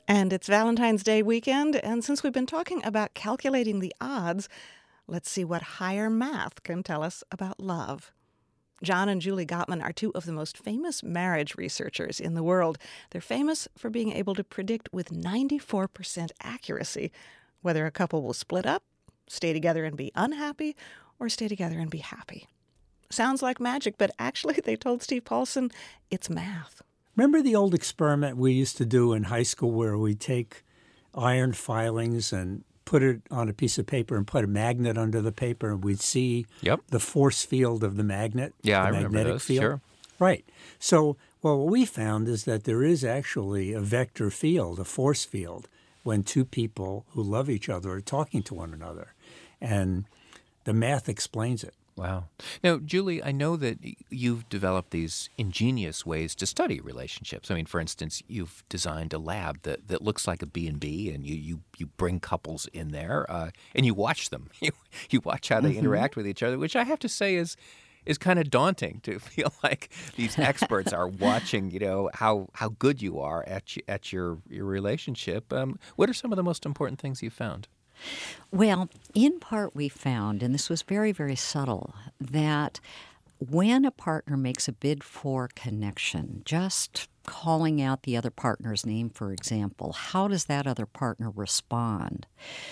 And it's Valentine's Day weekend, and since we've been talking about calculating the odds, let's see what higher math can tell us about love. John and Julie Gottman are two of the most famous marriage researchers in the world. They're famous for being able to predict with 94% accuracy whether a couple will split up, stay together and be unhappy, or stay together and be happy. Sounds like magic, but actually, they told Steve Paulson, it's math. Remember the old experiment we used to do in high school where we take iron filings and put it on a piece of paper and put a magnet under the paper, and we'd see the force field of the magnet? Yeah, the I remember magnetic those, field. sure. Right. So what we found is that there is actually a vector field, a force field, when two people who love each other are talking to one another. And the math explains it. Wow. Now, Julie, I know that you've developed these ingenious ways to study relationships. I mean, for instance, you've designed a lab that looks like a B&B, and you bring couples in there, and you watch them. You watch how they interact with each other, which I have to say is kind of daunting to feel like these experts are watching, how good you are at your relationship. What are some of the most important things you found? Well, in part we found, and this was very, very subtle, that when a partner makes a bid for connection, just calling out the other partner's name, for example, how does that other partner respond?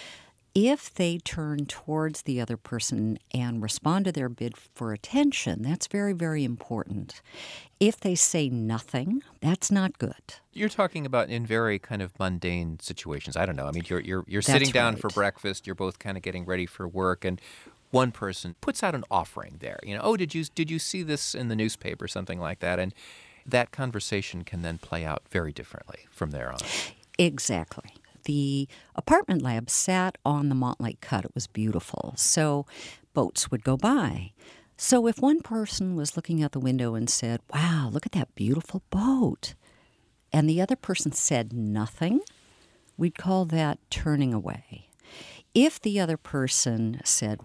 If they turn towards the other person and respond to their bid for attention, that's very, very important. If they say nothing, that's not good. You're talking about in very kind of mundane situations. I don't know. I mean, you're sitting down for breakfast. You're both kind of getting ready for work, and one person puts out an offering there. Did you see this in the newspaper, something like that? And that conversation can then play out very differently from there on. Exactly. The apartment lab sat on the Montlake Cut. It was beautiful. So boats would go by. So if one person was looking out the window and said, wow, look at that beautiful boat, and the other person said nothing, we'd call that turning away. If the other person said,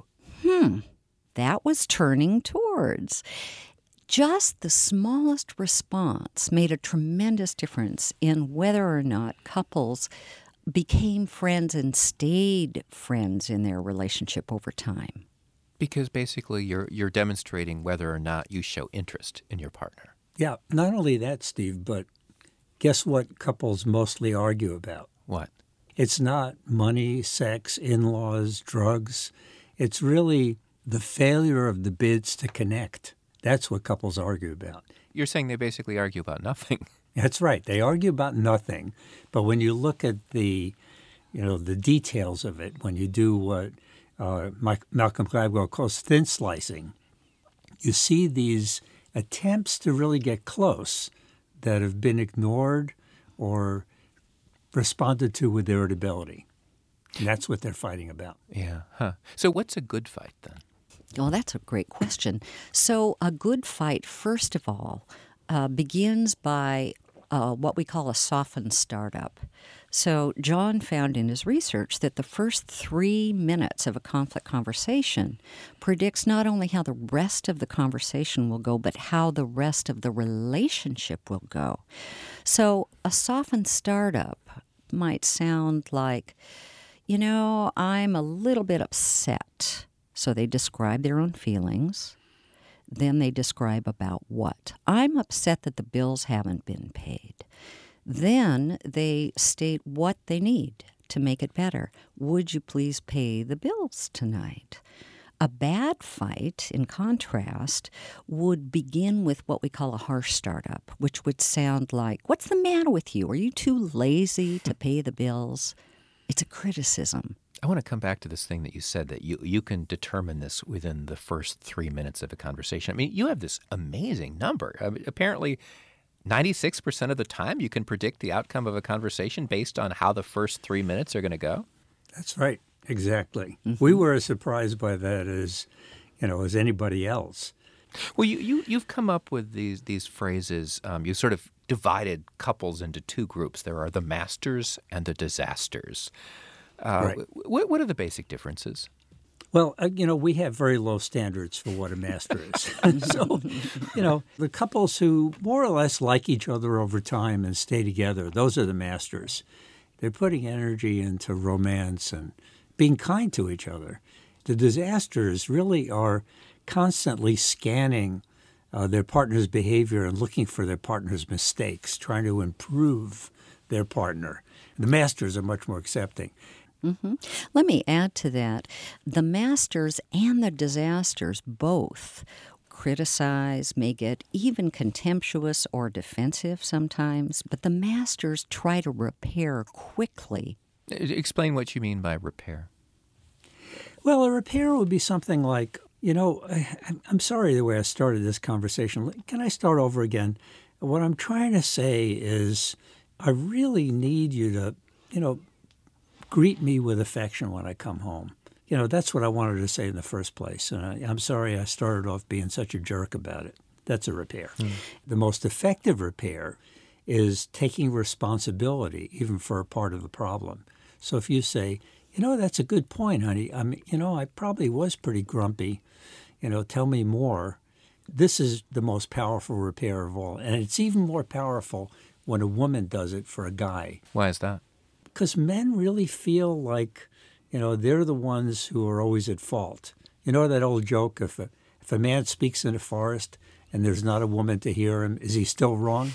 that was turning towards, just the smallest response made a tremendous difference in whether or not couples became friends and stayed friends in their relationship over time. Because basically you're demonstrating whether or not you show interest in your partner. Yeah, not only that, Steve, but guess what couples mostly argue about? What? It's not money, sex, in-laws, drugs. It's really the failure of the bids to connect. That's what couples argue about. You're saying they basically argue about nothing. That's right. They argue about nothing. But when you look at the details of it, when you do what Malcolm Gladwell calls thin slicing, you see these attempts to really get close that have been ignored or responded to with irritability. And that's what they're fighting about. Yeah. Huh. So what's a good fight then? Well, that's a great question. So a good fight, first of all, begins by what we call a softened startup. So John found in his research that the first 3 minutes of a conflict conversation predicts not only how the rest of the conversation will go, but how the rest of the relationship will go. So a softened startup might sound like, I'm a little bit upset. So they describe their own feelings. Then they describe about what. I'm upset that the bills haven't been paid. Then they state what they need to make it better. Would you please pay the bills tonight? A bad fight, in contrast, would begin with what we call a harsh startup, which would sound like, what's the matter with you? Are you too lazy to pay the bills? It's a criticism. I want to come back to this thing that you said, that you can determine this within the first 3 minutes of a conversation. I mean, you have this amazing number. Apparently, 96% of the time you can predict the outcome of a conversation based on how the first 3 minutes are going to go? That's right. Exactly. Mm-hmm. We were as surprised by that as anybody else. Well, you've come up with these phrases. You sort of divided couples into two groups. There are the masters and the disasters. Right. What are the basic differences? Well, we have very low standards for what a master is. So, the couples who more or less like each other over time and stay together, those are the masters. They're putting energy into romance and being kind to each other. The disasters really are constantly scanning their partner's behavior and looking for their partner's mistakes, trying to improve their partner. The masters are much more accepting. Mm-hmm. Let me add to that. The masters and the disasters both criticize, may get even contemptuous or defensive sometimes, but the masters try to repair quickly. Explain what you mean by repair. Well, a repair would be something like, I'm sorry the way I started this conversation. Can I start over again? What I'm trying to say is I really need you to, greet me with affection when I come home. That's what I wanted to say in the first place. And I'm sorry I started off being such a jerk about it. That's a repair. The most effective repair is taking responsibility, even for a part of the problem. So if you say, that's a good point, honey. I probably was pretty grumpy. Tell me more. This is the most powerful repair of all. And it's even more powerful when a woman does it for a guy. Why is that? Because men really feel like, they're the ones who are always at fault. That old joke, if a man speaks in a forest and there's not a woman to hear him, is he still wrong?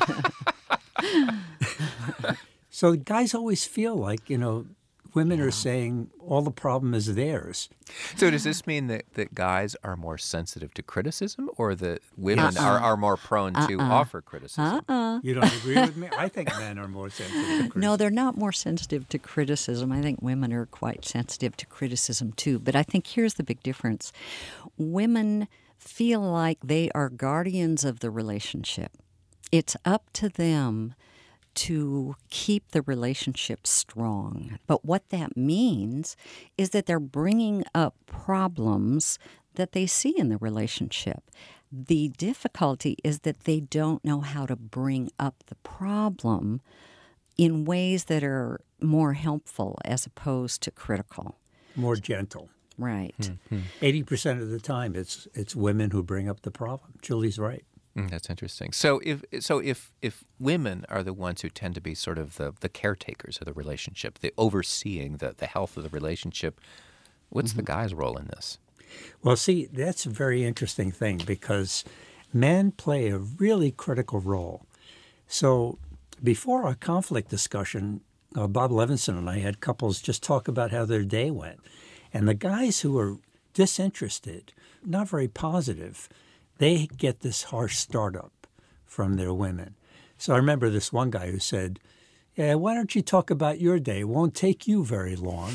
So guys always feel like, women are saying all the problem is theirs. So does this mean that guys are more sensitive to criticism, or that women are more prone to offer criticism? You don't agree with me? I think men are more sensitive to criticism. No, they're not more sensitive to criticism. I think women are quite sensitive to criticism too. But I think here's the big difference. Women feel like they are guardians of the relationship. It's up to them to keep the relationship strong. But what that means is that they're bringing up problems that they see in the relationship. The difficulty is that they don't know how to bring up the problem in ways that are more helpful as opposed to critical. More gentle. Right. 80% of the time, it's women who bring up the problem. Julie's right. That's interesting. So if women are the ones who tend to be sort of the caretakers of the relationship, the overseeing the health of the relationship, what's the guy's role in this? Well, see, that's a very interesting thing because men play a really critical role. So before our conflict discussion, Bob Levinson and I had couples just talk about how their day went. And the guys who are disinterested, not very positive, they get this harsh startup from their women. So I remember this one guy who said, "Yeah, why don't you talk about your day? It won't take you very long."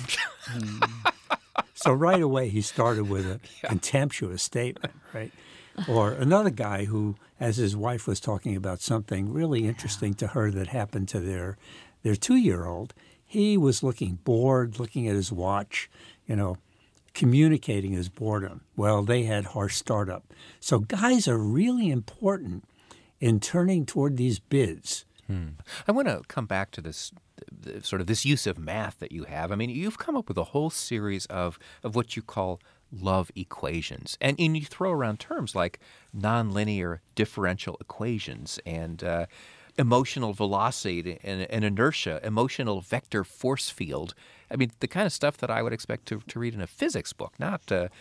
So right away he started with a contemptuous statement, right? Or another guy who, as his wife was talking about something really interesting to her that happened to their 2-year-old, he was looking bored, looking at his watch, communicating his boredom. Well, they had harsh startup. So guys are really important in turning toward these bids. I want to come back to this sort of this use of math that you have. I mean, you've come up with a whole series of what you call love equations. And you throw around terms like nonlinear differential equations and emotional velocity and inertia, emotional vector force field. I mean, the kind of stuff that I would expect to read in a physics book, not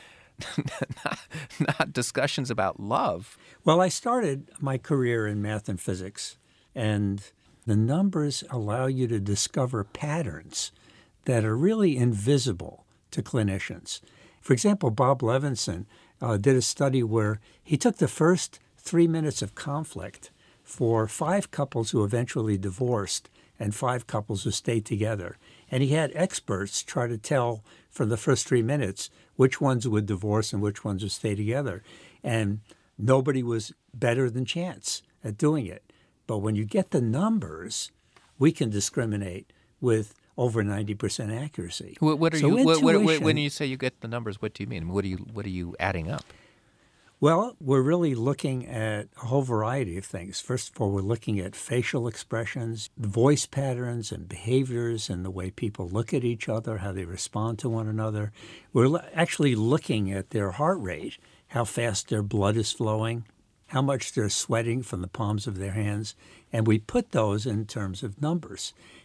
discussions about love. Well, I started my career in math and physics, and the numbers allow you to discover patterns that are really invisible to clinicians. For example, Bob Levinson did a study where he took the first 3 minutes of conflict for 5 couples who eventually divorced and 5 couples who stayed together. And he had experts try to tell for the first 3 minutes which ones would divorce and which ones would stay together. And nobody was better than chance at doing it. But when you get the numbers, we can discriminate with over 90% accuracy. What are so you? When you say you get the numbers, what do you mean? What are you adding up? Well, we're really looking at a whole variety of things. First of all, we're looking at facial expressions, voice patterns and behaviors and the way people look at each other, how they respond to one another. We're actually looking at their heart rate, how fast their blood is flowing, how much they're sweating from the palms of their hands. And we put those in terms of numbers.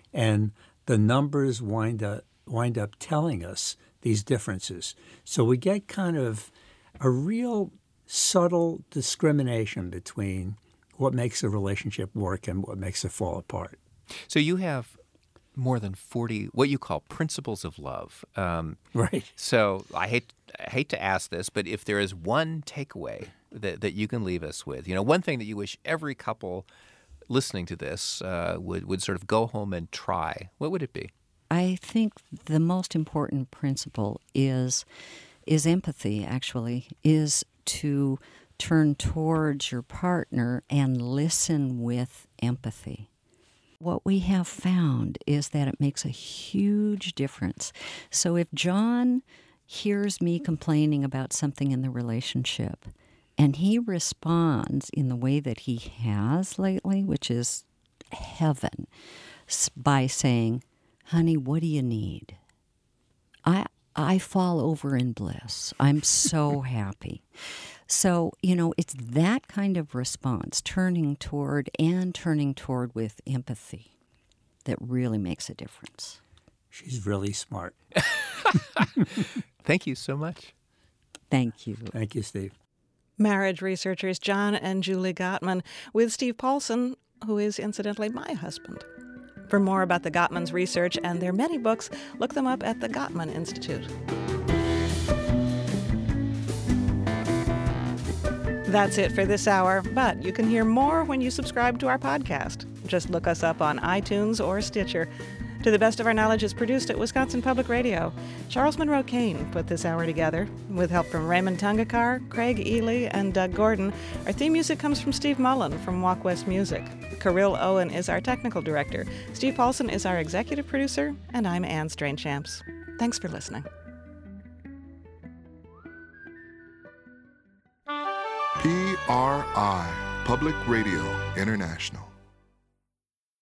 and the numbers wind up telling us these differences. So we get kind of a real subtle discrimination between what makes a relationship work and what makes it fall apart. So you have more than 40 what you call principles of love. Right. So I hate to ask this, but if there is one takeaway that you can leave us with, one thing that you wish every couple listening to this would sort of go home and try, what would it be? I think the most important principle is empathy, actually, is to turn towards your partner and listen with empathy. What we have found is that it makes a huge difference. So if John hears me complaining about something in the relationship and he responds in the way that he has lately, which is heaven, by saying, "Honey, what do you need?" I fall over in bliss. I'm so happy. So, it's that kind of response, turning toward with empathy, that really makes a difference. She's really smart. Thank you so much. Thank you. Thank you, Steve. Marriage researchers John and Julie Gottman with Steve Paulson, who is incidentally my husband. For more about the Gottmans' research and their many books, look them up at the Gottman Institute. That's it for this hour, but you can hear more when you subscribe to our podcast. Just look us up on iTunes or Stitcher. To the Best of Our Knowledge is produced at Wisconsin Public Radio. Charles Monroe Kane put this hour together, with help from Raymond Tungakar, Craig Ely, and Doug Gordon. Our theme music comes from Steve Mullen from Walk West Music. Kirill Owen is our technical director. Steve Paulson is our executive producer, and I'm Anne Strainchamps. Thanks for listening. PRI, Public Radio International.